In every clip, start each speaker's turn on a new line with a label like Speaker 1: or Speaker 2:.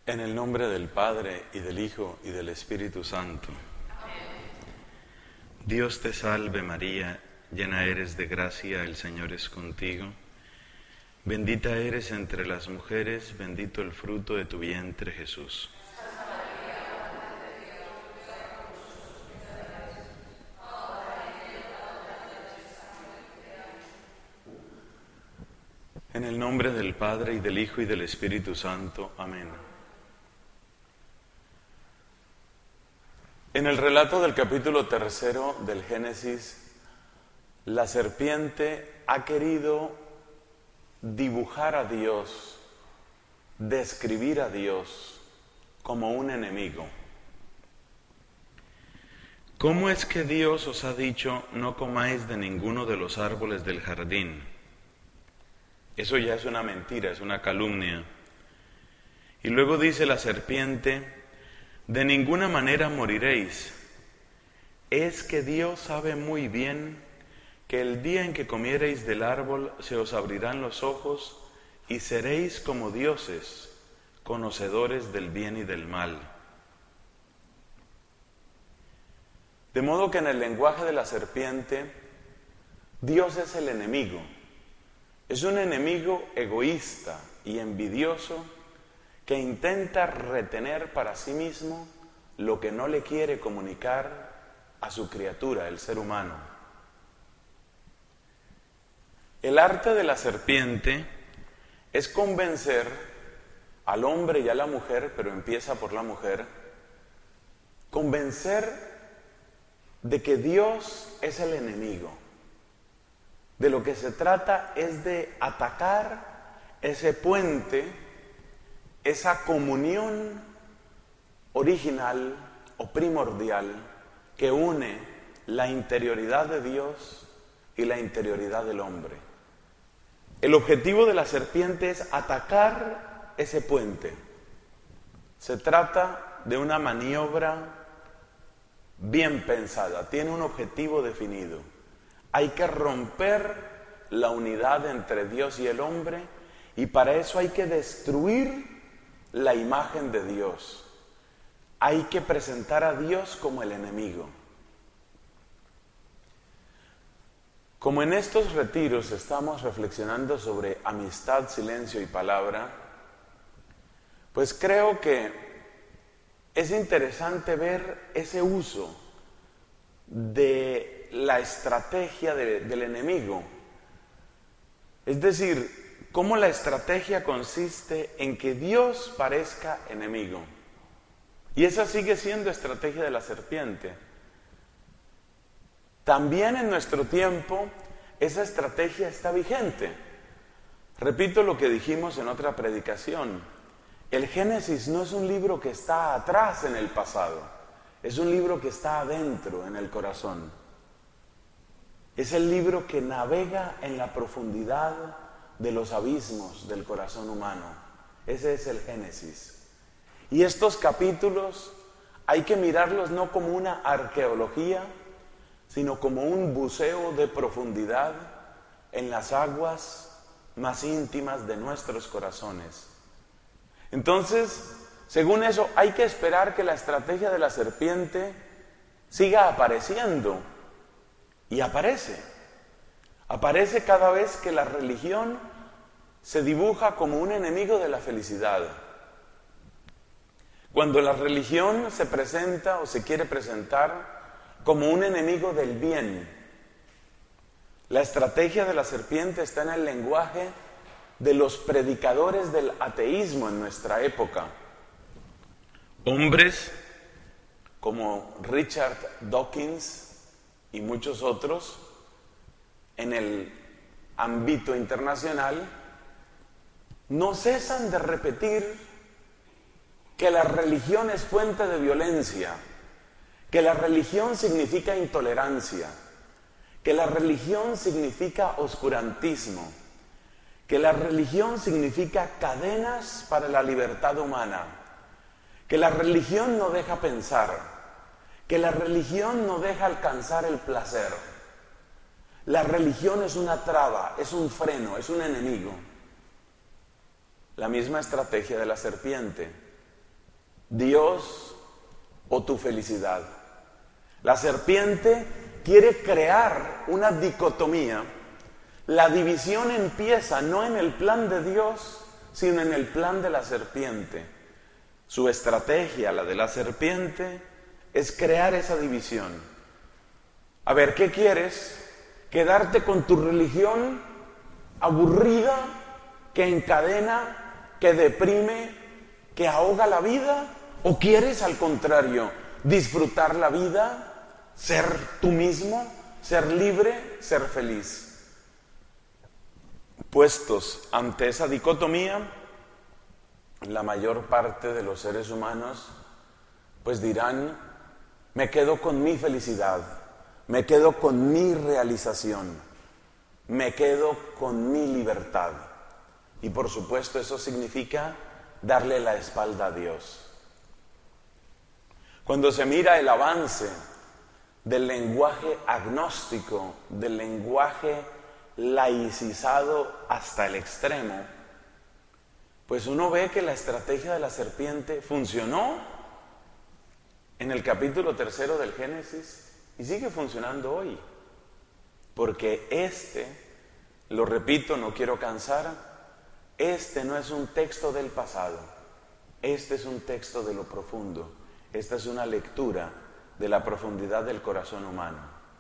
Speaker 1: En el nombre del Padre, y del Hijo, y del Espíritu Santo. Dios te salve María, llena eres de gracia, el Señor es contigo. Bendita eres entre las mujeres, bendito el fruto de tu vientre, Jesús. En el nombre del Padre, y del Hijo, y del Espíritu Santo. Amén. En el relato del capítulo 3 del Génesis, la serpiente ha querido dibujar a Dios, describir a Dios como un enemigo. ¿Cómo es que Dios os ha dicho no comáis de ninguno de los árboles del jardín? Eso ya es una mentira, es una calumnia. Y luego dice la serpiente: de ninguna manera moriréis. Es que Dios sabe muy bien que el día en que comiereis del árbol se os abrirán los ojos y seréis como dioses, conocedores del bien y del mal. De modo que en el lenguaje de la serpiente, Dios es el enemigo. Es un enemigo egoísta y envidioso que intenta retener para sí mismo lo que no le quiere comunicar a su criatura, el ser humano. El arte de la serpiente es convencer al hombre y a la mujer, pero empieza por la mujer, convencer de que Dios es el enemigo. De lo que se trata es de atacar ese puente, esa comunión original o primordial que une la interioridad de Dios y la interioridad del hombre. El objetivo de la serpiente es atacar ese puente. Se trata de una maniobra bien pensada, tiene un objetivo definido. Hay que romper la unidad entre Dios y el hombre, y para eso hay que destruir la imagen de Dios. Hay que presentar a Dios como el enemigo. Como en estos retiros estamos reflexionando sobre amistad, silencio y palabra, pues creo que es interesante ver ese uso de la estrategia del enemigo. Es decir, cómo la estrategia consiste en que Dios parezca enemigo. Y esa sigue siendo estrategia de la serpiente. También en nuestro tiempo esa estrategia está vigente. Repito lo que dijimos en otra predicación. El Génesis no es un libro que está atrás en el pasado, es un libro que está adentro en el corazón. Es el libro que navega en la profundidad de los abismos del corazón humano. Ese es el Génesis. Y estos capítulos hay que mirarlos no como una arqueología, sino como un buceo de profundidad en las aguas más íntimas de nuestros corazones. Entonces, según eso, hay que esperar que la estrategia de la serpiente siga apareciendo. Y aparece. Aparece cada vez que la religión se dibuja como un enemigo de la felicidad. Cuando la religión se presenta o se quiere presentar como un enemigo del bien, la estrategia de la serpiente está en el lenguaje de los predicadores del ateísmo en nuestra época. Hombres como Richard Dawkins y muchos otros en el ámbito internacional no cesan de repetir que la religión es fuente de violencia, que la religión significa intolerancia, que la religión significa oscurantismo, que la religión significa cadenas para la libertad humana, que la religión no deja pensar, que la religión no deja alcanzar el placer. La religión es una traba, es un freno, es un enemigo. La misma estrategia de la serpiente. Dios o tu felicidad. La serpiente quiere crear una dicotomía. La división empieza no en el plan de Dios, sino en el plan de la serpiente. Su estrategia, la de la serpiente, es crear esa división. A ver, ¿qué quieres? ¿Quedarte con tu religión aburrida, que encadena, que deprime, que ahoga la vida? ¿O quieres, al contrario, disfrutar la vida, ser tú mismo, ser libre, ser feliz? Puestos ante esa dicotomía, la mayor parte de los seres humanos pues dirán: me quedo con mi felicidad, me quedo con mi realización, me quedo con mi libertad. Y por supuesto eso significa darle la espalda a Dios. Cuando se mira el avance del lenguaje agnóstico, del lenguaje laicizado hasta el extremo, pues uno ve que la estrategia de la serpiente funcionó en el capítulo 3 del Génesis y sigue funcionando hoy. Porque lo repito, no quiero cansar, no es un texto del pasado, es un texto de lo profundo, esta es una lectura de la profundidad del corazón humano.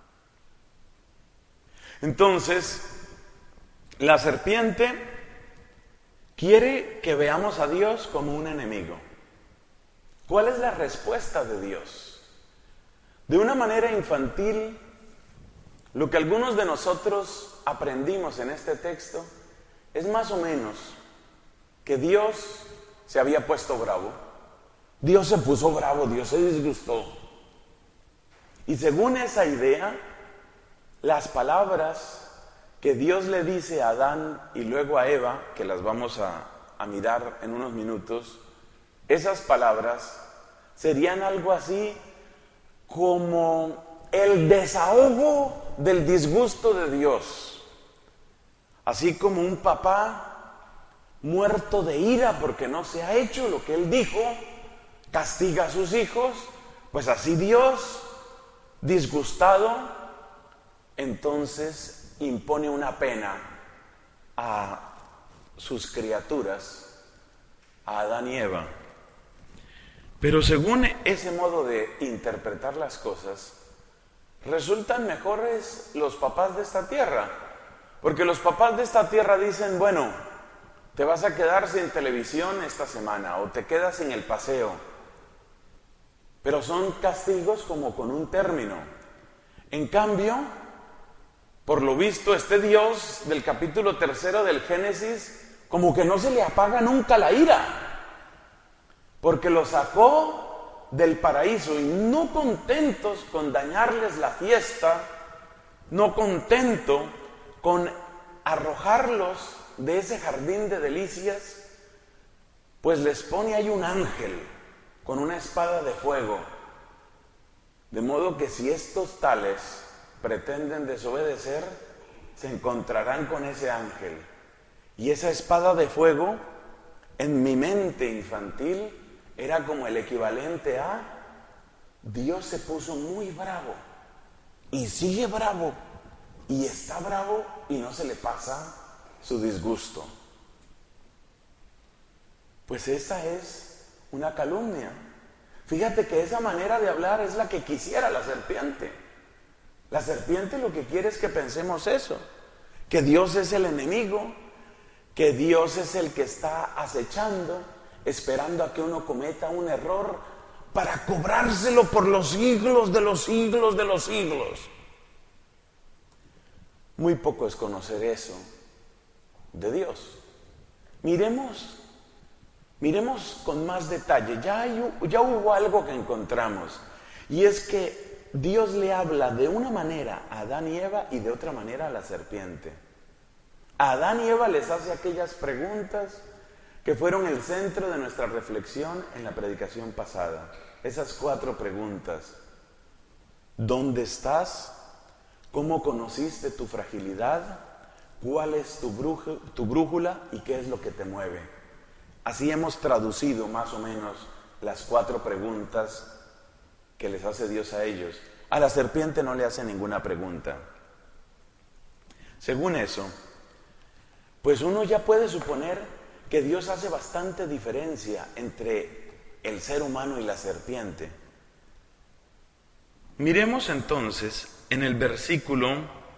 Speaker 1: Entonces, la serpiente quiere que veamos a Dios como un enemigo. ¿Cuál es la respuesta de Dios? De una manera infantil, lo que algunos de nosotros aprendimos en este texto es más o menos que Dios se había puesto bravo. Dios se puso bravo, Dios se disgustó. Y según esa idea, las palabras que Dios le dice a Adán y luego a Eva, que las vamos a mirar en unos minutos, esas palabras serían algo así como el desahogo del disgusto de Dios. Así como un papá muerto de ira porque no se ha hecho lo que él dijo, castiga a sus hijos, pues así Dios, disgustado, entonces impone una pena a sus criaturas, a Adán y Eva. Pero según ese modo de interpretar las cosas, resultan mejores los papás de esta tierra, porque los papás de esta tierra dicen: bueno, te vas a quedar sin televisión esta semana o te quedas sin el paseo, pero son castigos como con un término. En cambio, por lo visto, este Dios del capítulo 3 del Génesis, como que no se le apaga nunca la ira, porque lo sacó del paraíso y no contentos con dañarles la fiesta, no contento con arrojarlos de ese jardín de delicias, pues les pone ahí un ángel con una espada de fuego, de modo que si estos tales pretenden desobedecer, se encontrarán con ese ángel. Y esa espada de fuego, en mi mente infantil, era como el equivalente a: Dios se puso muy bravo y sigue bravo y está bravo y no se le pasa su disgusto. Pues esa es una calumnia. Fíjate que esa manera de hablar es la que quisiera la serpiente. La serpiente lo que quiere es que pensemos eso, que Dios es el enemigo, que Dios es el que está acechando, esperando a que uno cometa un error para cobrárselo por los siglos de los siglos de los siglos. Muy poco es conocer eso de Dios. Miremos con más detalle. Ya hubo algo que encontramos, y es que Dios le habla de una manera a Adán y Eva y de otra manera a la serpiente. A Adán y Eva les hace aquellas preguntas que fueron el centro de nuestra reflexión en la predicación pasada. Esas 4 preguntas: ¿dónde estás? ¿Cómo conociste tu fragilidad? ¿Cuál es tu brújula y qué es lo que te mueve? Así hemos traducido más o menos las 4 preguntas que les hace Dios a ellos. A la serpiente no le hace ninguna pregunta. Según eso, pues uno ya puede suponer que Dios hace bastante diferencia entre el ser humano y la serpiente. Miremos entonces en el versículo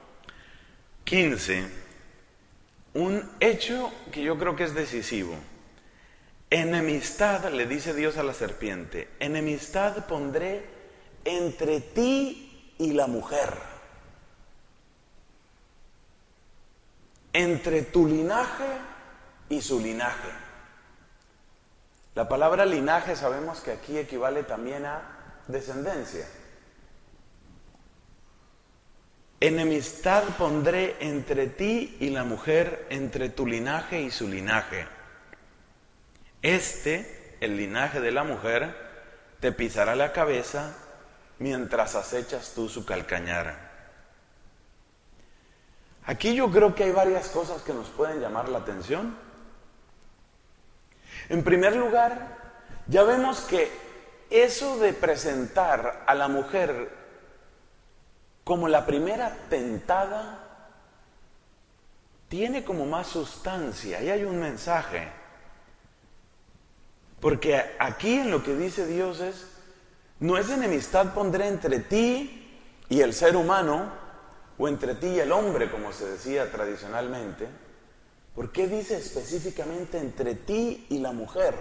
Speaker 1: 15 un hecho que yo creo que es decisivo. Enemistad, le dice Dios a la serpiente, enemistad pondré entre ti y la mujer, entre tu linaje y su linaje. La palabra linaje sabemos que aquí equivale también a descendencia. Enemistad pondré entre ti y la mujer, entre tu linaje y su linaje. El linaje de la mujer, te pisará la cabeza mientras acechas tú su calcañar. Aquí yo creo que hay varias cosas que nos pueden llamar la atención. En primer lugar, ya vemos que eso de presentar a la mujer como la primera tentada tiene como más sustancia y hay un mensaje. Porque aquí en lo que dice Dios no es enemistad pondré entre ti y el ser humano, o entre ti y el hombre, como se decía tradicionalmente. ¿Por qué dice específicamente entre ti y la mujer?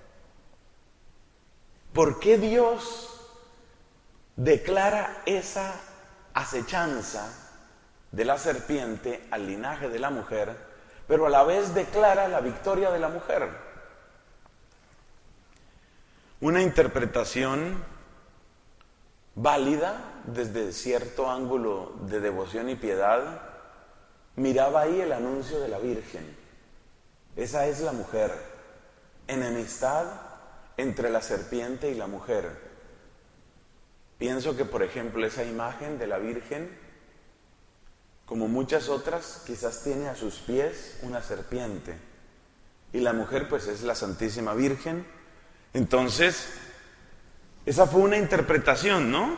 Speaker 1: ¿Por qué Dios declara esa acechanza de la serpiente al linaje de la mujer, pero a la vez declara la victoria de la mujer? Una interpretación válida desde cierto ángulo de devoción y piedad miraba ahí el anuncio de la Virgen. Esa es la mujer. Enemistad entre la serpiente y la mujer. Pienso que, por ejemplo, esa imagen de la Virgen, como muchas otras, quizás tiene a sus pies una serpiente. Y la mujer, pues, es la Santísima Virgen. Entonces, esa fue una interpretación, ¿no?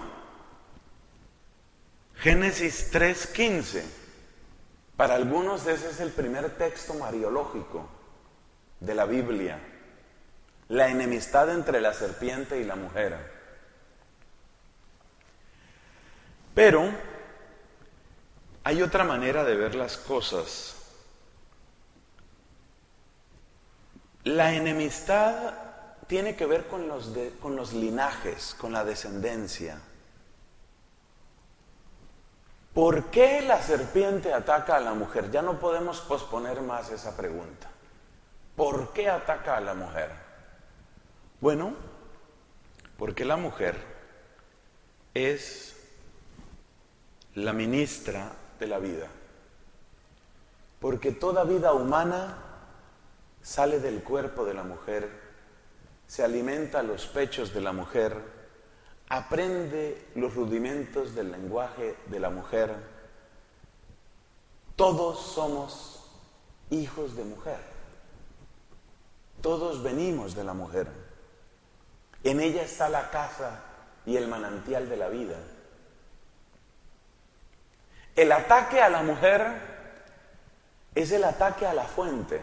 Speaker 1: Génesis 3:15. Para algunos ese es el primer texto mariológico de la Biblia. La enemistad entre la serpiente y la mujer. Pero hay otra manera de ver las cosas. La enemistad tiene que ver con los linajes, con la descendencia. ¿Por qué la serpiente ataca a la mujer? Ya no podemos posponer más esa pregunta. ¿Por qué ataca a la mujer? Bueno, porque la mujer es la ministra de la vida. Porque toda vida humana sale del cuerpo de la mujer, se alimenta a los pechos de la mujer, aprende los rudimentos del lenguaje de la mujer. Todos somos hijos de mujer. Todos venimos de la mujer. En ella está la casa y el manantial de la vida. El ataque a la mujer es el ataque a la fuente.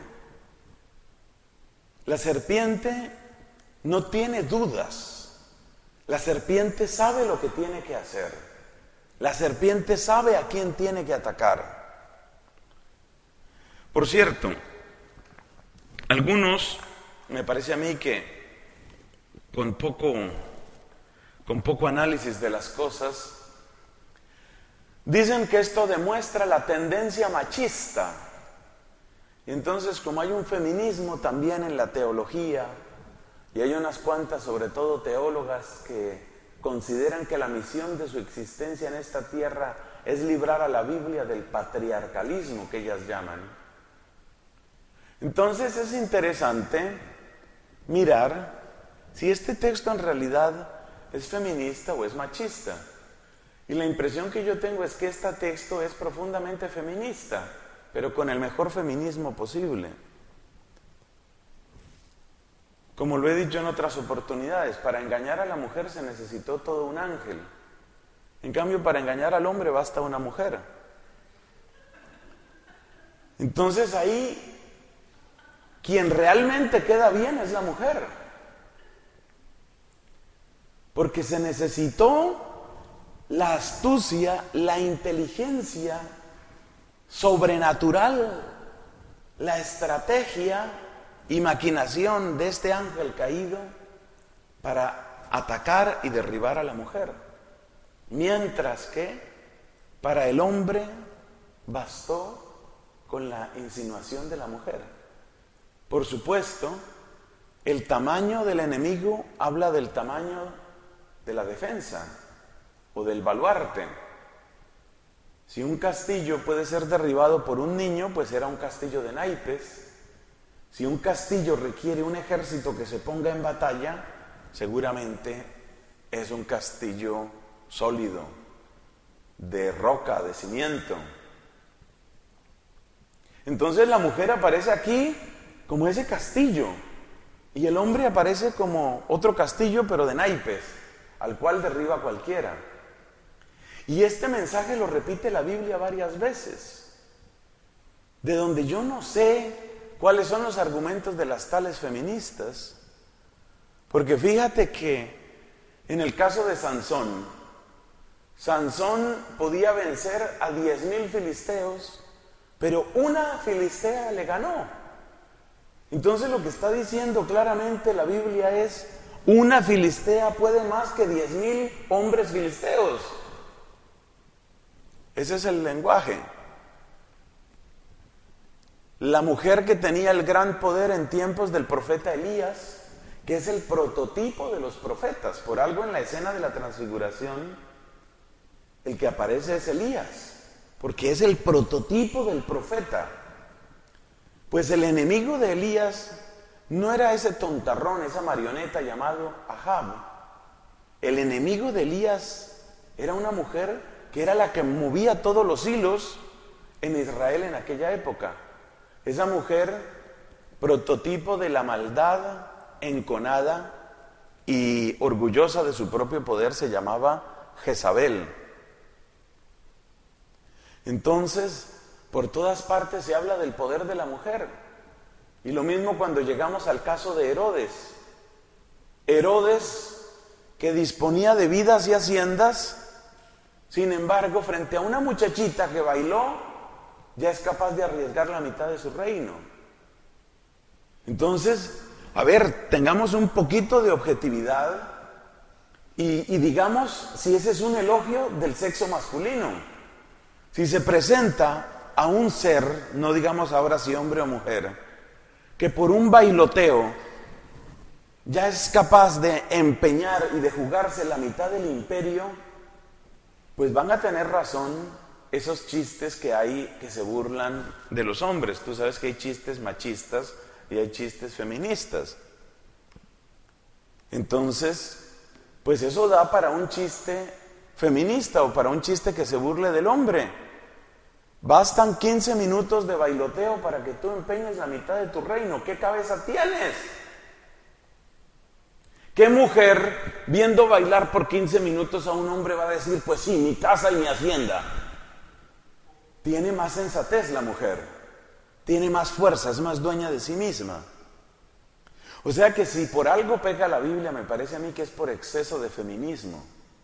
Speaker 1: La serpiente no tiene dudas. La serpiente sabe lo que tiene que hacer. La serpiente sabe a quién tiene que atacar. Por cierto, algunos, me parece a mí que con poco análisis de las cosas, dicen que esto demuestra la tendencia machista. Y entonces, como hay un feminismo también en la teología, y hay unas cuantas, sobre todo teólogas, que consideran que la misión de su existencia en esta tierra es librar a la Biblia del patriarcalismo que ellas llaman. Entonces es interesante mirar si este texto en realidad es feminista o es machista. Y la impresión que yo tengo es que este texto es profundamente feminista, pero con el mejor feminismo posible. Como lo he dicho en otras oportunidades, para engañar a la mujer se necesitó todo un ángel. En cambio, para engañar al hombre basta una mujer. Entonces ahí, quien realmente queda bien es la mujer. Porque se necesitó la astucia, la inteligencia sobrenatural, la estrategia y maquinación de este ángel caído para atacar y derribar a la mujer. Mientras que para el hombre bastó con la insinuación de la mujer. Por supuesto, el tamaño del enemigo habla del tamaño de la defensa o del baluarte. Si un castillo puede ser derribado por un niño, pues era un castillo de naipes. Si un castillo requiere un ejército que se ponga en batalla, seguramente es un castillo sólido, de roca, de cimiento. Entonces la mujer aparece aquí como ese castillo y el hombre aparece como otro castillo pero de naipes, al cual derriba cualquiera. Y este mensaje lo repite la Biblia varias veces, de donde yo no sé cuáles son los argumentos de las tales feministas, porque fíjate que en el caso de Sansón podía vencer a 10,000 filisteos, pero una filistea le ganó. Entonces lo que está diciendo claramente la Biblia es: una filistea puede más que 10,000 hombres filisteos. Ese es el lenguaje. La mujer que tenía el gran poder en tiempos del profeta Elías, que es el prototipo de los profetas. Por algo en la escena de la transfiguración, el que aparece es Elías, porque es el prototipo del profeta. Pues el enemigo de Elías no era ese tontarrón, esa marioneta llamado Ahab. El enemigo de Elías era una mujer que era la que movía todos los hilos en Israel en aquella época. Esa mujer, prototipo de la maldad enconada y orgullosa de su propio poder, se llamaba Jezabel. Entonces, por todas partes se habla del poder de la mujer. Y lo mismo cuando llegamos al caso de Herodes. Herodes, que disponía de vidas y haciendas, sin embargo, frente a una muchachita que bailó, ya es capaz de arriesgar la mitad de su reino. Entonces, a ver, tengamos un poquito de objetividad y digamos si ese es un elogio del sexo masculino. Si se presenta a un ser, no digamos ahora si hombre o mujer, que por un bailoteo ya es capaz de empeñar y de jugarse la mitad del imperio, pues van a tener razón esos chistes que hay que se burlan de los hombres. Tú sabes que hay chistes machistas y hay chistes feministas. Entonces, pues eso da para un chiste feminista o para un chiste que se burle del hombre. Bastan 15 minutos de bailoteo para que tú empeñes la mitad de tu reino. ¿Qué cabeza tienes? ¿Qué mujer viendo bailar por 15 minutos a un hombre va a decir, pues sí, mi casa y mi hacienda? Tiene más sensatez la mujer, tiene más fuerza, es más dueña de sí misma. O sea que si por algo peca la Biblia, me parece a mí que es por exceso de feminismo.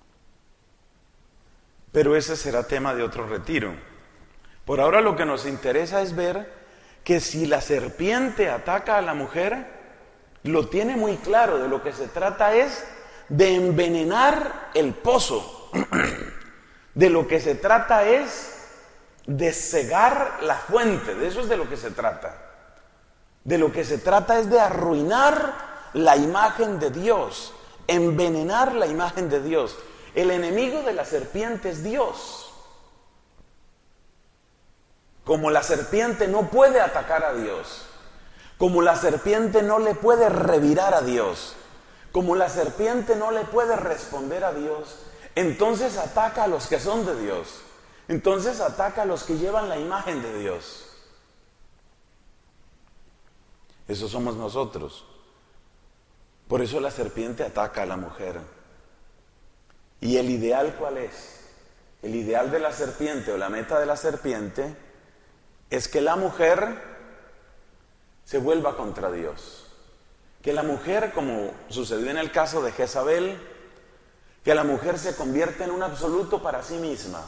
Speaker 1: Pero ese será tema de otro retiro. Por ahora lo que nos interesa es ver que si la serpiente ataca a la mujer, lo tiene muy claro. De lo que se trata es de envenenar el pozo. De lo que se trata es de cegar la fuente. De eso es de lo que se trata. De lo que se trata es de arruinar la imagen de Dios, envenenar la imagen de Dios. El enemigo de la serpiente es Dios. Como la serpiente no puede atacar a Dios, como la serpiente no le puede revirar a Dios, como la serpiente no le puede responder a Dios, entonces ataca a los que son de Dios, entonces ataca a los que llevan la imagen de Dios. Eso somos nosotros. Por eso la serpiente ataca a la mujer. ¿Y el ideal cuál es? El ideal de la serpiente o la meta de la serpiente es que la mujer se vuelva contra Dios. Que la mujer, como sucedió en el caso de Jezabel, que la mujer se convierta en un absoluto para sí misma.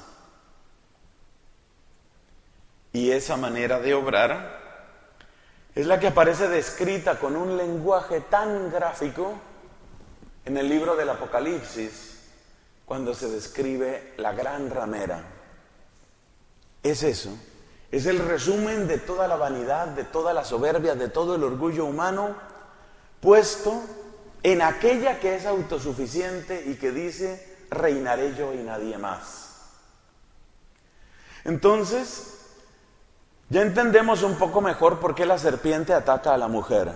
Speaker 1: Y esa manera de obrar es la que aparece descrita con un lenguaje tan gráfico en el libro del Apocalipsis, cuando se describe la gran ramera. Es eso, es el resumen de toda la vanidad, de toda la soberbia, de todo el orgullo humano, puesto en aquella que es autosuficiente y que dice, reinaré yo y nadie más. Entonces, ya entendemos un poco mejor por qué la serpiente ataca a la mujer.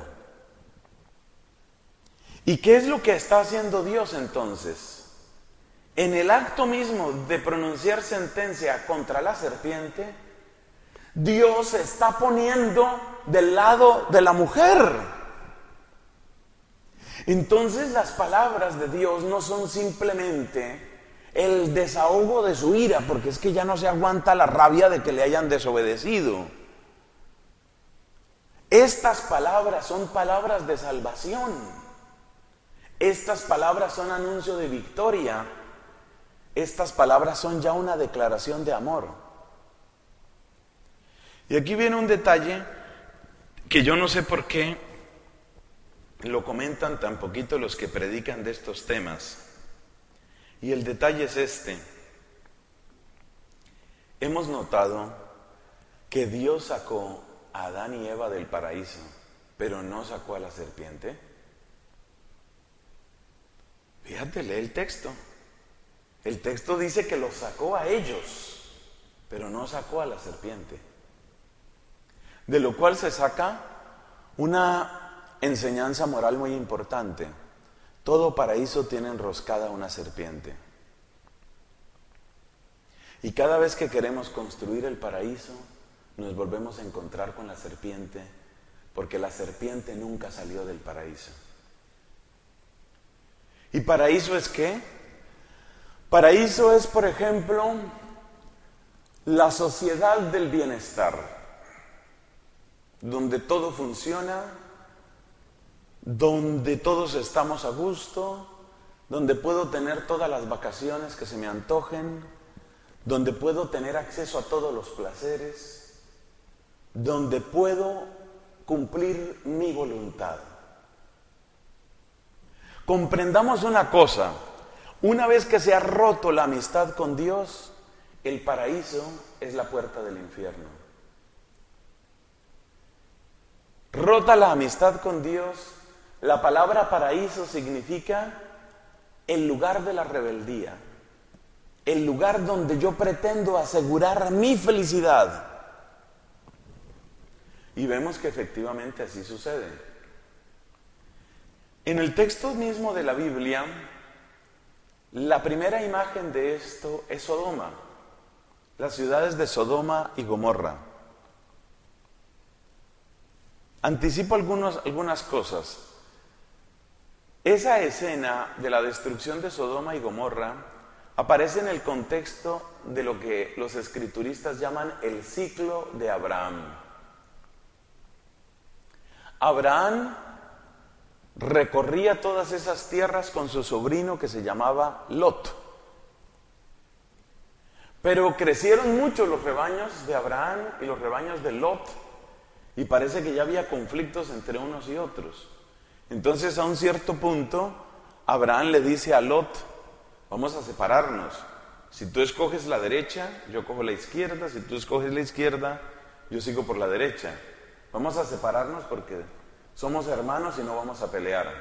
Speaker 1: ¿Y qué es lo que está haciendo Dios entonces? En el acto mismo de pronunciar sentencia contra la serpiente, Dios se está poniendo del lado de la mujer. Entonces las palabras de Dios no son simplemente el desahogo de su ira, porque es que ya no se aguanta la rabia de que le hayan desobedecido. Estas palabras son palabras de salvación. Estas palabras son anuncio de victoria. Estas palabras son ya una declaración de amor. Y aquí viene un detalle que yo no sé por qué lo comentan tan poquito los que predican de estos temas. Y el detalle es este. Hemos notado que Dios sacó a Adán y Eva del paraíso, pero no sacó a la serpiente. Fíjate, lee el texto. El texto dice que los sacó a ellos, pero no sacó a la serpiente. De lo cual se saca una enseñanza moral muy importante. Todo paraíso tiene enroscada una serpiente. Y cada vez que queremos construir el paraíso, nos volvemos a encontrar con la serpiente, porque la serpiente nunca salió del paraíso. ¿Y paraíso es qué? Paraíso es, por ejemplo, la sociedad del bienestar, donde todo funciona, donde todos estamos a gusto, donde puedo tener todas las vacaciones que se me antojen, donde puedo tener acceso a todos los placeres, donde puedo cumplir mi voluntad. Comprendamos una cosa, una vez que se ha roto la amistad con Dios, el paraíso es la puerta del infierno. Rota la amistad con Dios, la palabra paraíso significa el lugar de la rebeldía, el lugar donde yo pretendo asegurar mi felicidad. Y vemos que efectivamente así sucede. En el texto mismo de la Biblia, la primera imagen de esto es Sodoma, las ciudades de Sodoma y Gomorra. Anticipo algunas cosas. Esa escena de la destrucción de Sodoma y Gomorra aparece en el contexto de lo que los escrituristas llaman el ciclo de Abraham. Abraham recorría todas esas tierras con su sobrino que se llamaba Lot. Pero crecieron mucho los rebaños de Abraham y los rebaños de Lot, y parece que ya había conflictos entre unos y otros. Entonces, a un cierto punto, Abraham le dice a Lot, vamos a separarnos. Si tú escoges la derecha, yo cojo la izquierda. Si tú escoges la izquierda, yo sigo por la derecha. Vamos a separarnos porque somos hermanos y no vamos a pelear.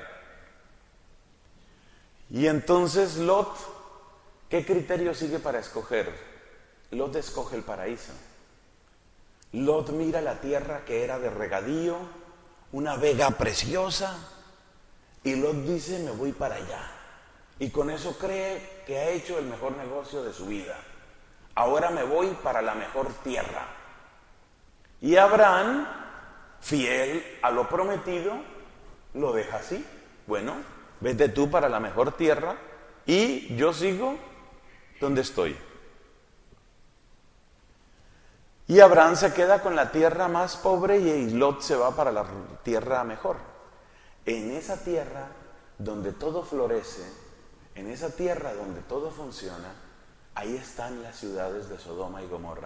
Speaker 1: Y entonces Lot, ¿qué criterio sigue para escoger? Lot escoge el paraíso. Lot mira la tierra que era de regadío, una vega preciosa, y Lot dice, me voy para allá. Y con eso cree que ha hecho el mejor negocio de su vida. Ahora me voy para la mejor tierra. Y Abraham, fiel a lo prometido, lo deja así, bueno, vete tú para la mejor tierra y yo sigo donde estoy. Y Abraham se queda con la tierra más pobre y Lot se va para la tierra mejor. En esa tierra donde todo florece, en esa tierra donde todo funciona, ahí están las ciudades de Sodoma y Gomorra.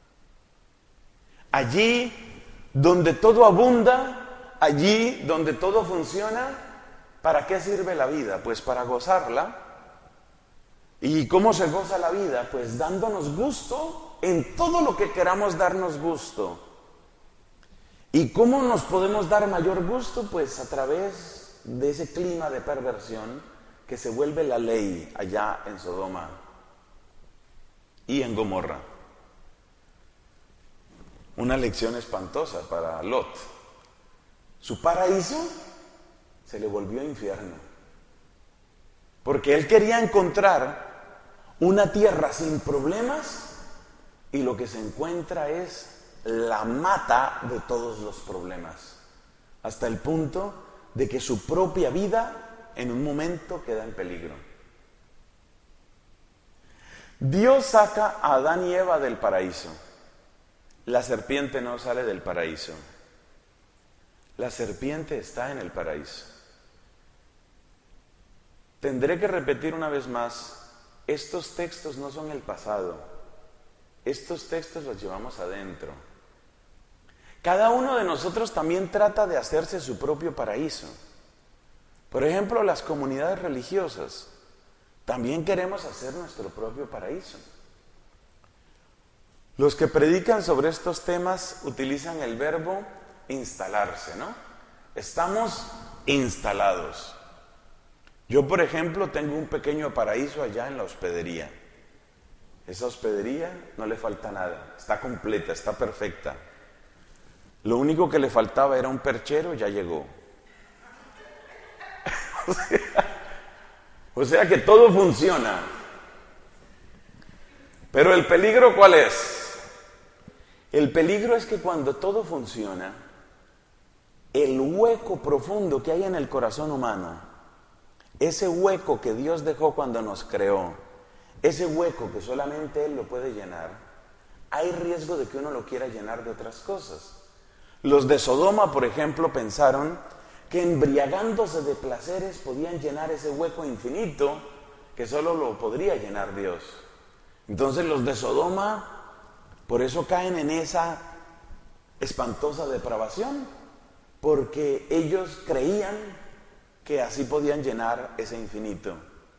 Speaker 1: Allí donde todo abunda, allí donde todo funciona, ¿para qué sirve la vida? Pues para gozarla. ¿Y cómo se goza la vida? Pues dándonos gusto en todo lo que queramos darnos gusto. ¿Y cómo nos podemos dar mayor gusto? Pues a través de ese clima de perversión que se vuelve la ley allá en Sodoma y en Gomorra. Una lección espantosa para Lot. Su paraíso se le volvió infierno. Porque él quería encontrar una tierra sin problemas y lo que se encuentra es la mata de todos los problemas. Hasta el punto de que su propia vida en un momento queda en peligro. Dios saca a Adán y Eva del paraíso. La serpiente no sale del paraíso. La serpiente está en el paraíso. Tendré que repetir una vez más, estos textos no son el pasado. Estos textos los llevamos adentro. Cada uno de nosotros también trata de hacerse su propio paraíso. Por ejemplo, las comunidades religiosas. También queremos hacer nuestro propio paraíso. Los que predican sobre estos temas utilizan el verbo instalarse, ¿no? Estamos instalados. Yo, por ejemplo, tengo un pequeño paraíso allá en la hospedería. Esa hospedería no le falta nada, está completa, está perfecta. Lo único que le faltaba era un perchero, ya llegó. O sea que todo funciona. Pero el peligro, ¿cuál es? El peligro es que cuando todo funciona, el hueco profundo que hay en el corazón humano, ese hueco que Dios dejó cuando nos creó, ese hueco que solamente Él lo puede llenar, hay riesgo de que uno lo quiera llenar de otras cosas. Los de Sodoma, por ejemplo, pensaron que embriagándose de placeres podían llenar ese hueco infinito que solo lo podría llenar Dios. Entonces los de Sodoma, por eso caen en esa espantosa depravación, porque ellos creían que así podían llenar ese infinito.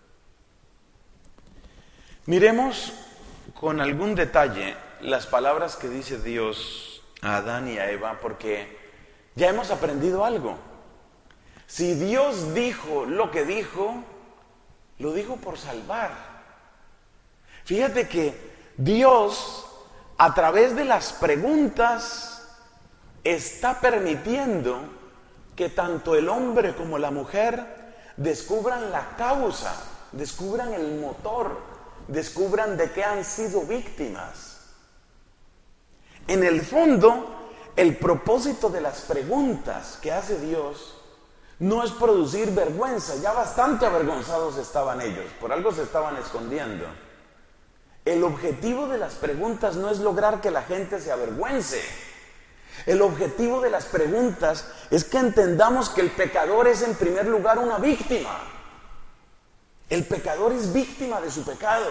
Speaker 1: Miremos con algún detalle las palabras que dice Dios a Adán y a Eva, porque ya hemos aprendido algo. Si Dios dijo lo que dijo, lo dijo por salvar. Fíjate que Dios, a través de las preguntas, está permitiendo que tanto el hombre como la mujer descubran la causa, descubran el motor, descubran de qué han sido víctimas. En el fondo, el propósito de las preguntas que hace Dios no es producir vergüenza, ya bastante avergonzados estaban ellos, por algo se estaban escondiendo. El objetivo de las preguntas no es lograr que la gente se avergüence. El objetivo de las preguntas es que entendamos que el pecador es en primer lugar una víctima. El pecador es víctima de su pecado.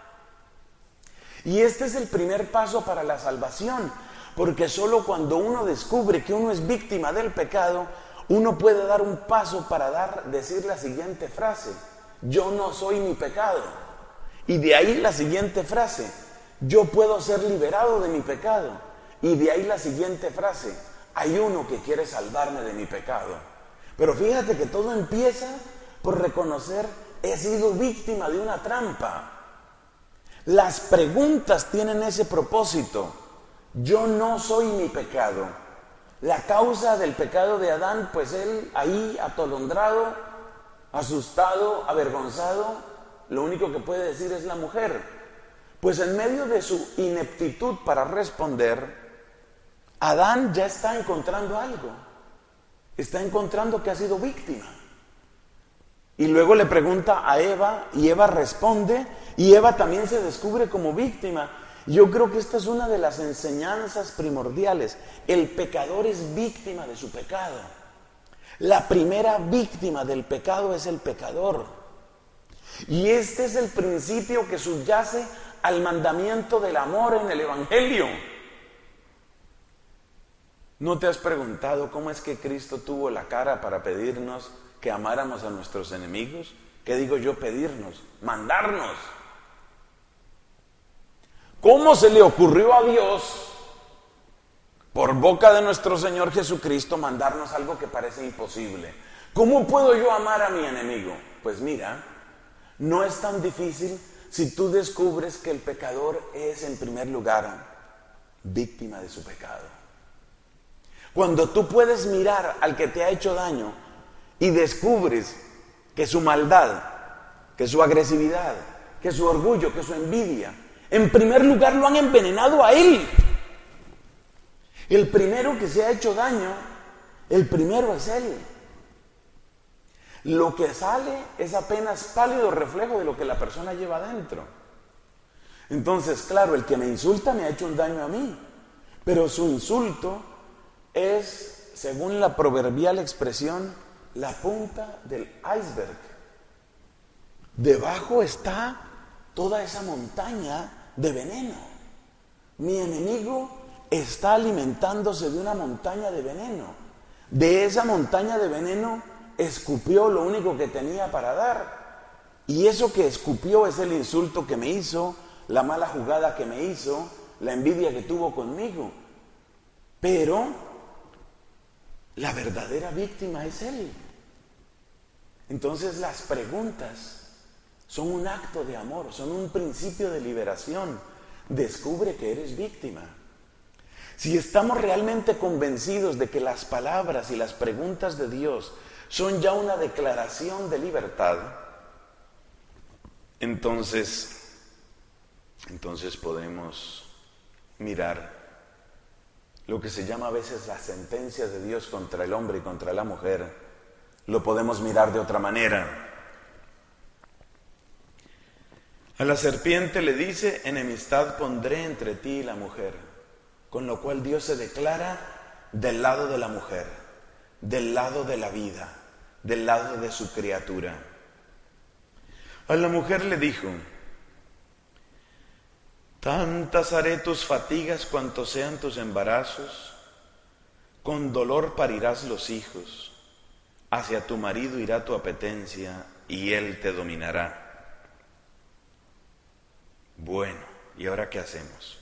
Speaker 1: Y este es el primer paso para la salvación, porque solo cuando uno descubre que uno es víctima del pecado, uno puede dar un paso para decir la siguiente frase: yo no soy mi pecado. Y de ahí la siguiente frase: yo puedo ser liberado de mi pecado. Y de ahí la siguiente frase: hay uno que quiere salvarme de mi pecado. Pero fíjate que todo empieza por reconocer: he sido víctima de una trampa. Las preguntas tienen ese propósito: yo no soy mi pecado. La causa del pecado de Adán, pues él ahí atolondrado, asustado, avergonzado, lo único que puede decir es la mujer. Pues en medio de su ineptitud para responder, Adán ya está encontrando algo. Está encontrando que ha sido víctima. Y luego le pregunta a Eva y Eva responde y Eva también se descubre como víctima. Yo creo que esta es una de las enseñanzas primordiales. El pecador es víctima de su pecado. La primera víctima del pecado es el pecador. Y este es el principio que subyace al mandamiento del amor en el Evangelio. ¿No te has preguntado cómo es que Cristo tuvo la cara para pedirnos que amáramos a nuestros enemigos? ¿Qué digo yo pedirnos? Mandarnos. ¿Cómo se le ocurrió a Dios, por boca de nuestro Señor Jesucristo, mandarnos algo que parece imposible? ¿Cómo puedo yo amar a mi enemigo? Pues mira, no es tan difícil si tú descubres que el pecador es, en primer lugar, víctima de su pecado. Cuando tú puedes mirar al que te ha hecho daño y descubres que su maldad, que su agresividad, que su orgullo, que su envidia, en primer lugar lo han envenenado a él. El primero que se ha hecho daño, el primero es él. Lo que sale es apenas pálido reflejo de lo que la persona lleva adentro. Entonces, claro, el que me insulta me ha hecho un daño a mí, pero su insulto es, según la proverbial expresión, la punta del iceberg. Debajo está toda esa montaña de veneno. Mi enemigo está alimentándose de una montaña de veneno. De esa montaña de veneno escupió lo único que tenía para dar. Y eso que escupió es el insulto que me hizo, la mala jugada que me hizo, la envidia que tuvo conmigo. Pero la verdadera víctima es él. Entonces las preguntas son un acto de amor, son un principio de liberación. Descubre que eres víctima. Si estamos realmente convencidos de que las palabras y las preguntas de Dios son ya una declaración de libertad, entonces podemos mirar lo que se llama a veces la sentencia de Dios contra el hombre y contra la mujer. Lo podemos mirar de otra manera. A la serpiente le dice: enemistad pondré entre ti y la mujer. Con lo cual Dios se declara del lado de la mujer, del lado de la vida, del lado de su criatura. A la mujer le dijo: tantas haré tus fatigas cuanto sean tus embarazos, con dolor parirás los hijos, hacia tu marido irá tu apetencia y él te dominará. Bueno, ¿y ahora qué hacemos?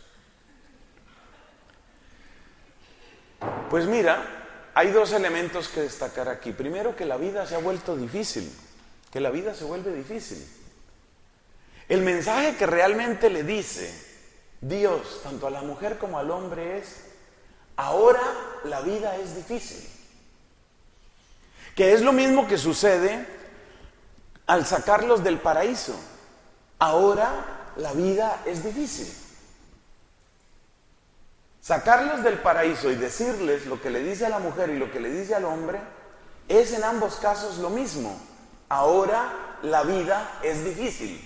Speaker 1: Pues mira, hay dos elementos que destacar aquí. Primero, que la vida se ha vuelto difícil, que la vida se vuelve difícil. El mensaje que realmente le dice Dios, tanto a la mujer como al hombre, es: ahora la vida es difícil. Que es lo mismo que sucede al sacarlos del paraíso. Ahora la vida es difícil. Sacarlos del paraíso y decirles lo que le dice a la mujer y lo que le dice al hombre es en ambos casos lo mismo. Ahora la vida es difícil.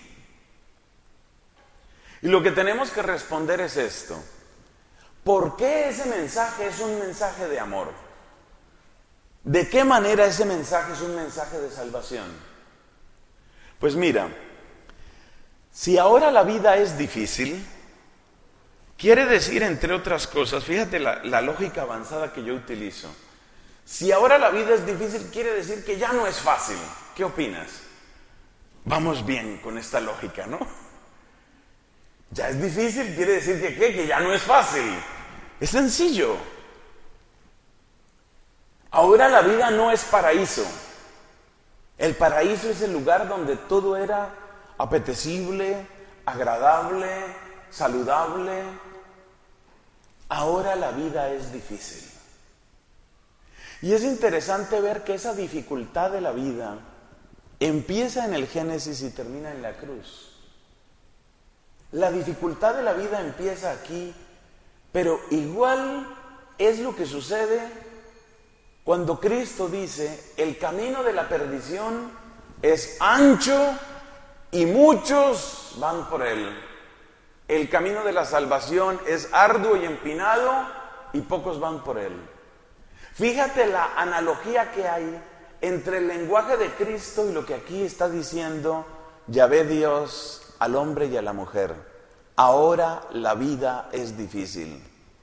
Speaker 1: Y lo que tenemos que responder es esto: ¿por qué ese mensaje es un mensaje de amor? ¿De qué manera ese mensaje es un mensaje de salvación? Pues mira, si ahora la vida es difícil, quiere decir, entre otras cosas, fíjate la lógica avanzada que yo utilizo. Si ahora la vida es difícil, quiere decir que ya no es fácil. ¿Qué opinas? Vamos bien con esta lógica, ¿no? Ya es difícil, quiere decir que ¿qué? Que ya no es fácil. Es sencillo. Ahora la vida no es paraíso. El paraíso es el lugar donde todo era apetecible, agradable, saludable. Ahora la vida es difícil. Y es interesante ver que esa dificultad de la vida empieza en el Génesis y termina en la cruz. La dificultad de la vida empieza aquí, pero igual es lo que sucede cuando Cristo dice: el camino de la perdición es ancho y muchos van por él. El camino de la salvación es arduo y empinado y pocos van por él. Fíjate la analogía que hay entre el lenguaje de Cristo y lo que aquí está diciendo Yahvé Dios al hombre y a la mujer. Ahora la vida es difícil.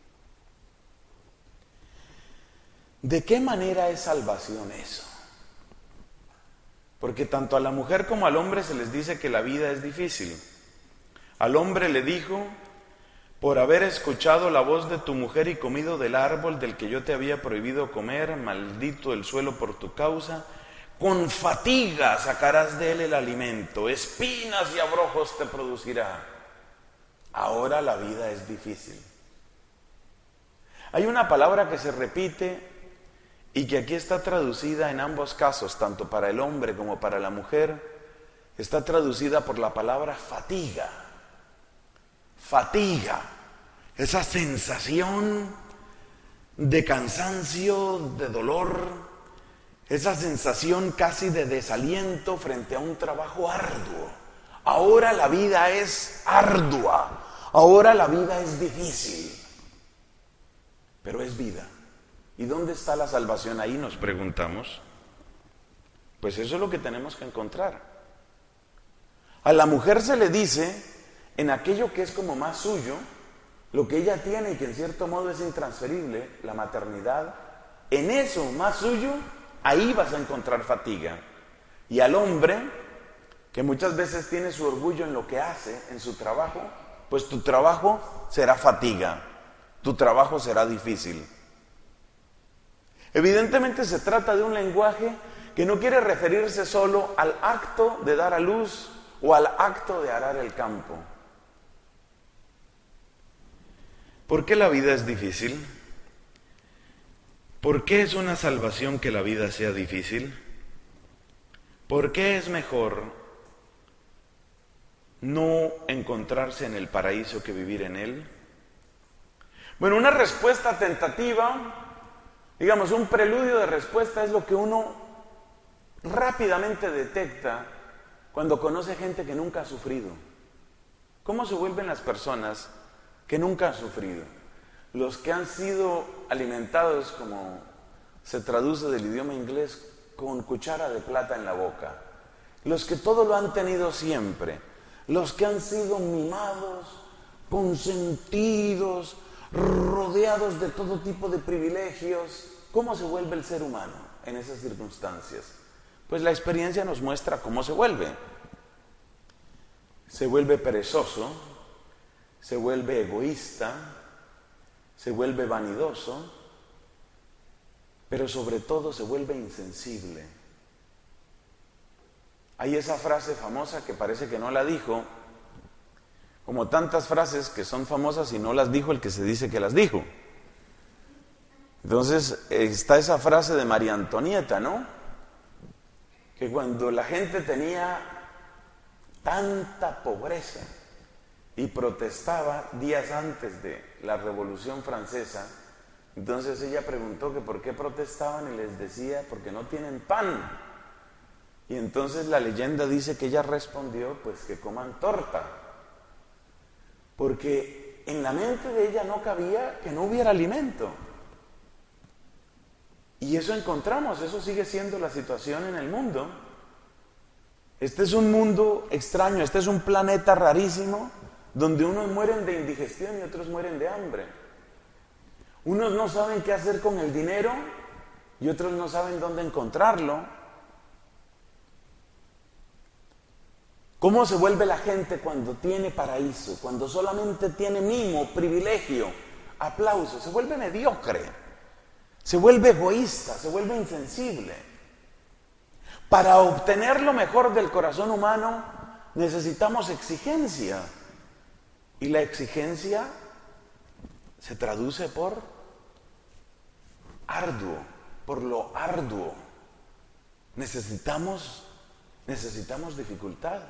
Speaker 1: ¿De qué manera es salvación eso? Porque tanto a la mujer como al hombre se les dice que la vida es difícil. Al hombre le dijo: por haber escuchado la voz de tu mujer y comido del árbol del que yo te había prohibido comer, maldito el suelo por tu causa, con fatiga sacarás de él el alimento, espinas y abrojos te producirá. Ahora la vida es difícil. Hay una palabra que se repite y que aquí está traducida en ambos casos, tanto para el hombre como para la mujer, está traducida por la palabra fatiga. Fatiga, esa sensación de cansancio, de dolor, esa sensación casi de desaliento frente a un trabajo arduo. Ahora la vida es ardua, ahora la vida es difícil, pero es vida. ¿Y dónde está la salvación ahí?, nos preguntamos. Pues eso es lo que tenemos que encontrar. A la mujer se le dice, en aquello que es como más suyo, lo que ella tiene y que en cierto modo es intransferible, la maternidad, en eso más suyo, ahí vas a encontrar fatiga. Y al hombre, que muchas veces tiene su orgullo en lo que hace, en su trabajo, pues tu trabajo será fatiga, tu trabajo será difícil. Evidentemente se trata de un lenguaje que no quiere referirse solo al acto de dar a luz o al acto de arar el campo. ¿Por qué la vida es difícil? ¿Por qué es una salvación que la vida sea difícil? ¿Por qué es mejor no encontrarse en el paraíso que vivir en él? Bueno, una respuesta tentativa, digamos, un preludio de respuesta, es lo que uno rápidamente detecta cuando conoce gente que nunca ha sufrido. ¿Cómo se vuelven las personas que nunca han sufrido? Los que han sido alimentados, como se traduce del idioma inglés, con cuchara de plata en la boca. Los que todo lo han tenido siempre. Los que han sido mimados, consentidos, rodeados de todo tipo de privilegios. ¿Cómo se vuelve el ser humano en esas circunstancias? Pues la experiencia nos muestra cómo se vuelve. Se vuelve perezoso, se vuelve egoísta, se vuelve vanidoso, pero sobre todo se vuelve insensible. Hay esa frase famosa que parece que no la dijo, como tantas frases que son famosas y no las dijo el que se dice que las dijo. Entonces está esa frase de María Antonieta, ¿no? Que cuando la gente tenía tanta pobreza y protestaba días antes de la Revolución Francesa, entonces ella preguntó que por qué protestaban y les decía, porque no tienen pan. Y entonces la leyenda dice que ella respondió, pues que coman torta, porque en la mente de ella no cabía que no hubiera alimento. Y eso encontramos, eso sigue siendo la situación en el mundo. Este es un mundo extraño, este es un planeta rarísimo, donde unos mueren de indigestión y otros mueren de hambre. Unos no saben qué hacer con el dinero y otros no saben dónde encontrarlo. ¿Cómo se vuelve la gente cuando tiene paraíso, cuando solamente tiene mimo, privilegio, aplauso? Se vuelve mediocre, se vuelve egoísta, se vuelve insensible. Para obtener lo mejor del corazón humano necesitamos exigencia. Y la exigencia se traduce por arduo, por lo arduo. Necesitamos dificultad.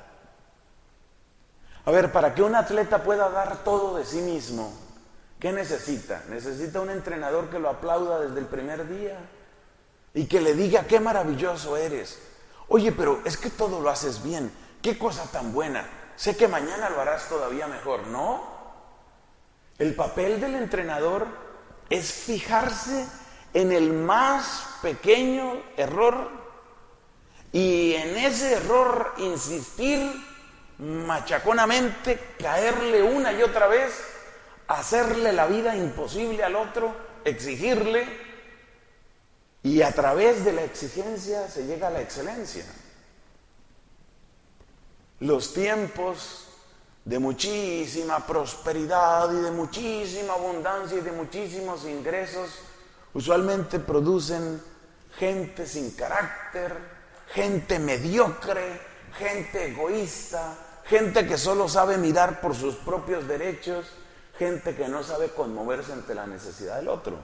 Speaker 1: A ver, para que un atleta pueda dar todo de sí mismo, ¿qué necesita? Necesita un entrenador que lo aplauda desde el primer día y que le diga qué maravilloso eres. Oye, pero es que todo lo haces bien. Qué cosa tan buena. Sé que mañana lo harás todavía mejor. No. El papel del entrenador es fijarse en el más pequeño error y en ese error insistir machaconamente, caerle una y otra vez, hacerle la vida imposible al otro, exigirle, y a través de la exigencia se llega a la excelencia. Los tiempos de muchísima prosperidad y de muchísima abundancia y de muchísimos ingresos usualmente producen gente sin carácter, gente mediocre, gente egoísta, gente que solo sabe mirar por sus propios derechos, gente que no sabe conmoverse ante la necesidad del otro.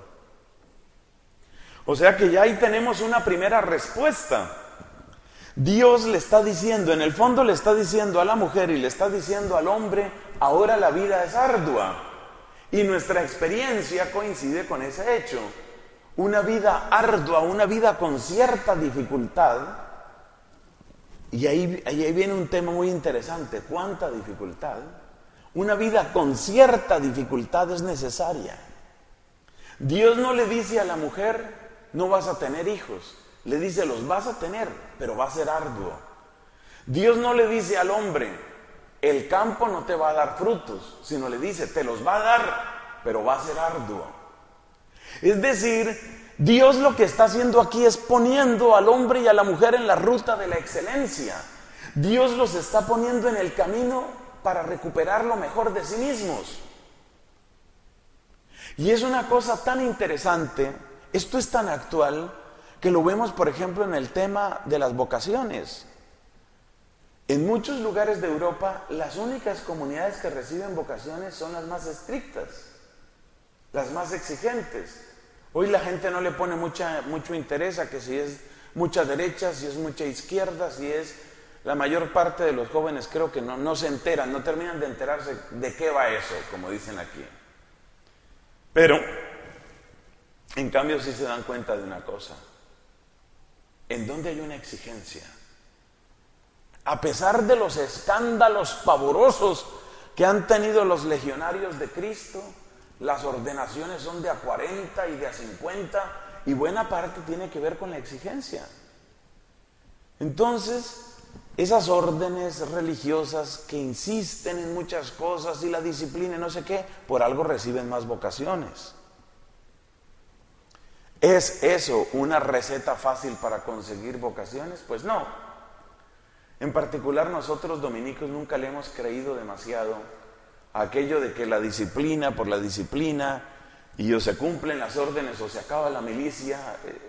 Speaker 1: O sea que ya ahí tenemos una primera respuesta. Dios le está diciendo, en el fondo le está diciendo a la mujer y le está diciendo al hombre, ahora la vida es ardua. Y nuestra experiencia coincide con ese hecho. Una vida ardua, una vida con cierta dificultad. Y ahí viene un tema muy interesante. ¿Cuánta dificultad? Una vida con cierta dificultad es necesaria. Dios no le dice a la mujer, no vas a tener hijos. Le dice, los vas a tener, pero va a ser arduo. Dios no le dice al hombre, el campo no te va a dar frutos, sino le dice, te los va a dar, pero va a ser arduo. Es decir, Dios lo que está haciendo aquí es poniendo al hombre y a la mujer en la ruta de la excelencia. Dios los está poniendo en el camino para recuperar lo mejor de sí mismos. Y es una cosa tan interesante, esto es tan actual, que lo vemos, por ejemplo, en el tema de las vocaciones. En muchos lugares de Europa, las únicas comunidades que reciben vocaciones son las más estrictas, las más exigentes. Hoy la gente no le pone mucho interés a que si es mucha derecha, si es mucha izquierda, si es... La mayor parte de los jóvenes creo que no se enteran, no terminan de enterarse de qué va eso, como dicen aquí. Pero, en cambio sí se dan cuenta de una cosa. ¿En dónde hay una exigencia? A pesar de los escándalos pavorosos que han tenido los legionarios de Cristo, las ordenaciones son de a 40 y de a 50, y buena parte tiene que ver con la exigencia. Entonces, esas órdenes religiosas que insisten en muchas cosas y la disciplina y no sé qué, por algo reciben más vocaciones. ¿Es eso una receta fácil para conseguir vocaciones? Pues no. En particular nosotros dominicos nunca le hemos creído demasiado a aquello de que la disciplina por la disciplina y o se cumplen las órdenes o se acaba la milicia.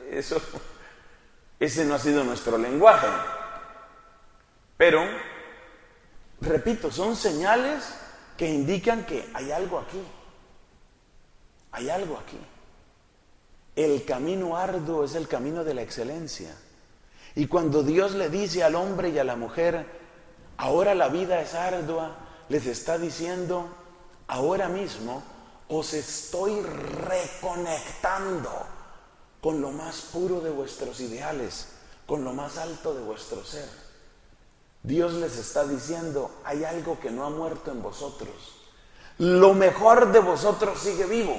Speaker 1: Ese no ha sido nuestro lenguaje. Pero, repito, son señales que indican que hay algo aquí. Hay algo aquí. El camino arduo es el camino de la excelencia. Y cuando Dios le dice al hombre y a la mujer, ahora la vida es ardua, les está diciendo, ahora mismo os estoy reconectando con lo más puro de vuestros ideales, con lo más alto de vuestro ser. Dios les está diciendo, hay algo que no ha muerto en vosotros. Lo mejor de vosotros sigue vivo.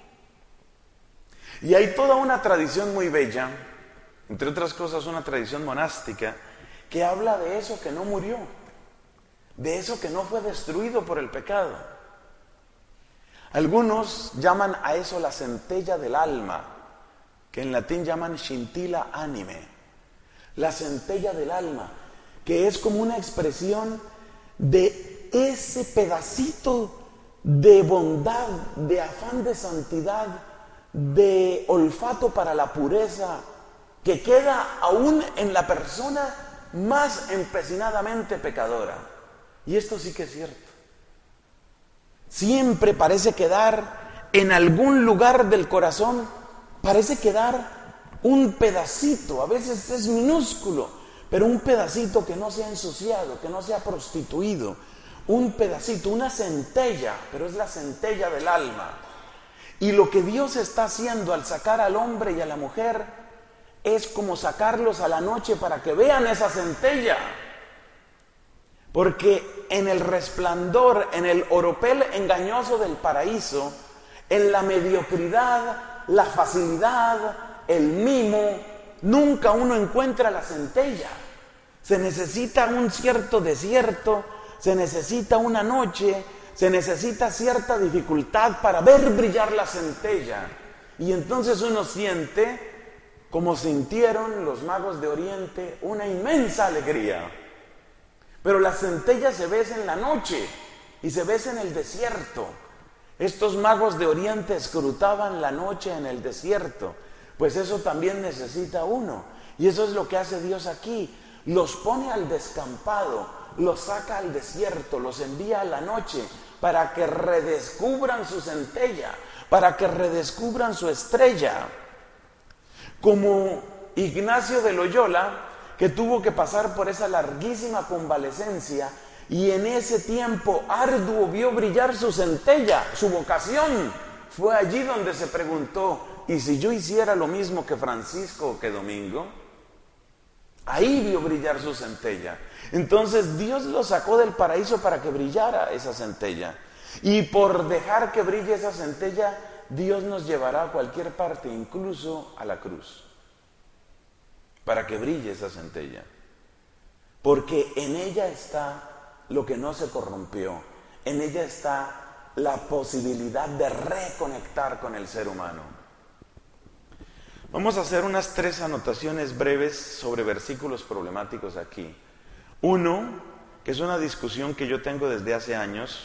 Speaker 1: Y hay toda una tradición muy bella, entre otras cosas una tradición monástica, que habla de eso que no murió, de eso que no fue destruido por el pecado. Algunos llaman a eso la centella del alma, que en latín llaman scintilla anime. La centella del alma, que es como una expresión de ese pedacito de bondad, de afán de santidad, de olfato para la pureza, que queda aún en la persona más empecinadamente pecadora. Y esto sí que es cierto. Siempre parece quedar en algún lugar del corazón, parece quedar un pedacito, a veces es minúsculo, pero un pedacito que no se ha ensuciado, que no se ha prostituido, un pedacito, una centella, pero es la centella del alma. Y lo que Dios está haciendo al sacar al hombre y a la mujer es como sacarlos a la noche para que vean esa centella. Porque en el resplandor, en el oropel engañoso del paraíso, en la mediocridad, la facilidad, el mimo, nunca uno encuentra la centella. Se necesita un cierto desierto, se necesita una noche, se necesita cierta dificultad para ver brillar la centella. Y entonces uno siente, como sintieron los magos de Oriente, una inmensa alegría. Pero la centella se ve en la noche y se ve en el desierto. Estos magos de Oriente escrutaban la noche en el desierto, pues eso también necesita uno. Y eso es lo que hace Dios aquí. Los pone al descampado, los saca al desierto, los envía a la noche para que redescubran su centella, para que redescubran su estrella. Como Ignacio de Loyola, que tuvo que pasar por esa larguísima convalecencia y en ese tiempo arduo vio brillar su centella, su vocación. Fue allí donde se preguntó, ¿y si yo hiciera lo mismo que Francisco o que Domingo? Ahí vio brillar su centella. Entonces Dios lo sacó del paraíso para que brillara esa centella. Y por dejar que brille esa centella, Dios nos llevará a cualquier parte, incluso a la cruz, para que brille esa centella. Porque en ella está lo que no se corrompió. En ella está la posibilidad de reconectar con el ser humano. Vamos a hacer unas 3 anotaciones breves sobre versículos problemáticos aquí. Uno, que es una discusión que yo tengo desde hace años,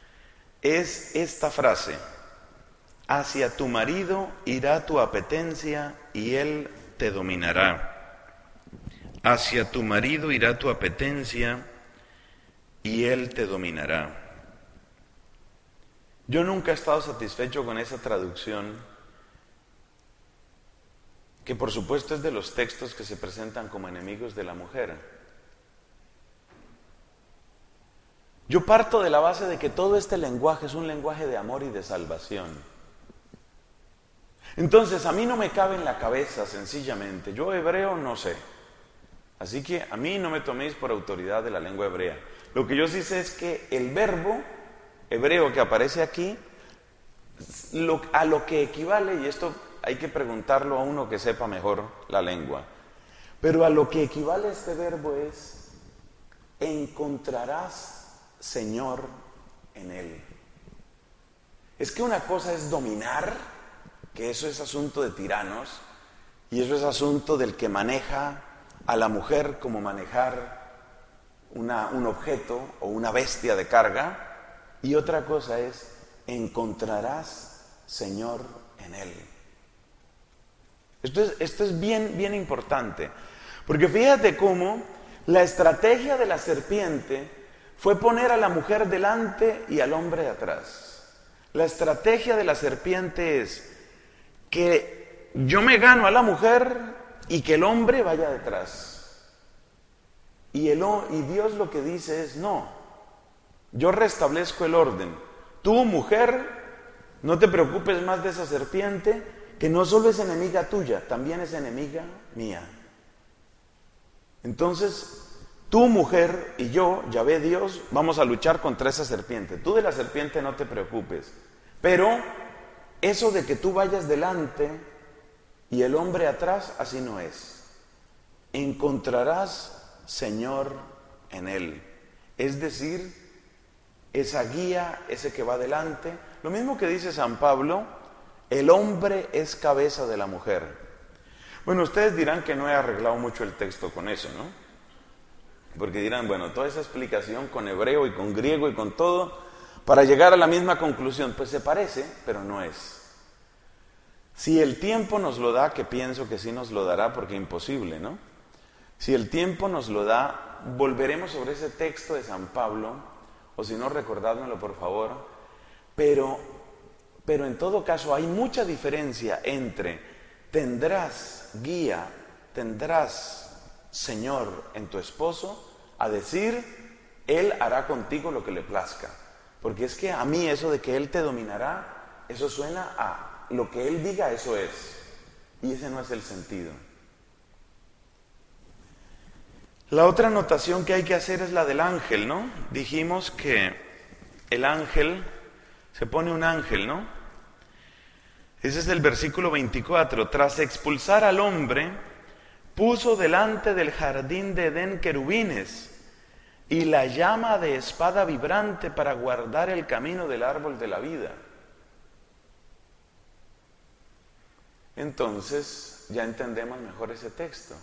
Speaker 1: es esta frase: hacia tu marido irá tu apetencia y él te dominará. Hacia tu marido irá tu apetencia y él te dominará. Yo nunca he estado satisfecho con esa traducción, que por supuesto es de los textos que se presentan como enemigos de la mujer. Yo parto de la base de que todo este lenguaje es un lenguaje de amor y de salvación. Entonces a mí no me cabe en la cabeza, sencillamente, yo hebreo no sé, así que a mí no me toméis por autoridad de la lengua hebrea. Lo que yo sí sé es que el verbo hebreo que aparece aquí, a lo que equivale, y esto hay que preguntarlo a uno que sepa mejor la lengua, pero a lo que equivale este verbo es: encontrarás, Señor, en él. Es que una cosa es dominar, que eso es asunto de tiranos, y eso es asunto del que maneja a la mujer como manejar un objeto o una bestia de carga, y otra cosa es: encontrarás, Señor, en él. Esto es bien importante, porque fíjate cómo la estrategia de la serpiente fue poner a la mujer delante y al hombre atrás. La estrategia de la serpiente es que yo me gano a la mujer y que el hombre vaya detrás. Y Dios lo que dice es: no, yo restablezco el orden. Tú, mujer, no te preocupes más de esa serpiente, que no solo es enemiga tuya, también es enemiga mía. Entonces, tú, mujer, y yo, Yahvé Dios, vamos a luchar contra esa serpiente. Tú de la serpiente no te preocupes, pero eso de que tú vayas delante y el hombre atrás, así no es. Encontrarás, Señor, en él. Es decir, esa guía, ese que va delante. Lo mismo que dice San Pablo: el hombre es cabeza de la mujer. Bueno, ustedes dirán que no he arreglado mucho el texto con eso, ¿no? Porque dirán, bueno, toda esa explicación con hebreo y con griego y con todo, para llegar a la misma conclusión. Pues se parece, pero no es. Si el tiempo nos lo da, que pienso que sí nos lo dará, porque imposible, ¿no? Si el tiempo nos lo da, volveremos sobre ese texto de San Pablo, o si no, recordádmelo por favor, pero en todo caso hay mucha diferencia entre tendrás guía, tendrás Señor en tu esposo, a decir Él hará contigo lo que le plazca. Porque es que a mí eso de que Él te dominará, eso suena a lo que Él diga, eso es. Y ese no es el sentido. La otra anotación que hay que hacer es la del ángel, ¿no? Dijimos que el ángel, se pone un ángel, ¿no? Ese es el versículo 24. Tras expulsar al hombre, puso delante del jardín de Edén querubines y la llama de espada vibrante para guardar el camino del árbol de la vida. Entonces, ya entendemos mejor ese texto.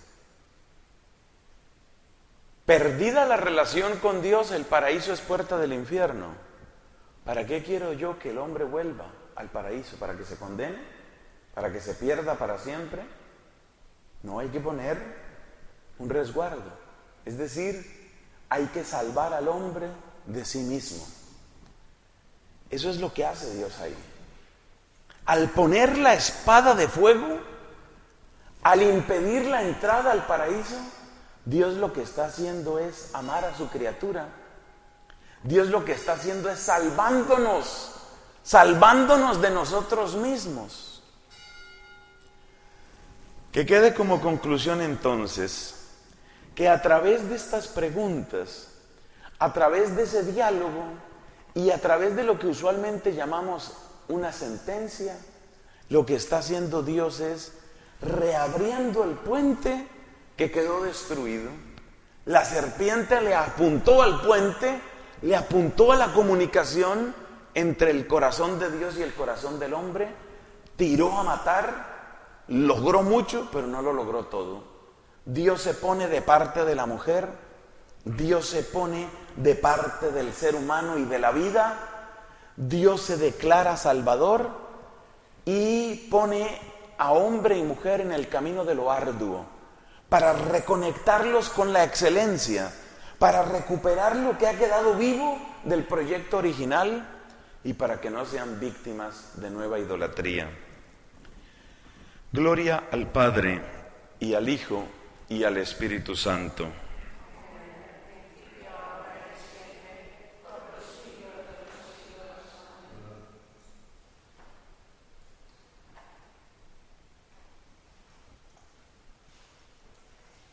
Speaker 1: Perdida la relación con Dios, el paraíso es puerta del infierno. ¿Para qué quiero yo que el hombre vuelva al paraíso? ¿Para que se condene? ¿Para que se pierda para siempre? No, hay que poner un resguardo. Es decir, hay que salvar al hombre de sí mismo. Eso es lo que hace Dios ahí. Al poner la espada de fuego, al impedir la entrada al paraíso, Dios lo que está haciendo es amar a su criatura. Dios lo que está haciendo es salvándonos de nosotros mismos. Que quede como conclusión entonces, que a través de estas preguntas, a través de ese diálogo y a través de lo que usualmente llamamos una sentencia, lo que está haciendo Dios es reabriendo el puente que quedó destruido. La serpiente le apuntó al puente, le apuntó a la comunicación entre el corazón de Dios y el corazón del hombre, tiró a matar, logró mucho, pero no lo logró todo. Dios se pone de parte de la mujer, Dios se pone de parte del ser humano y de la vida, Dios se declara Salvador y pone a hombre y mujer en el camino de lo arduo, para reconectarlos con la excelencia, para recuperar lo que ha quedado vivo del proyecto original y para que no sean víctimas de nueva idolatría. Gloria al Padre y al Hijo y al Espíritu Santo.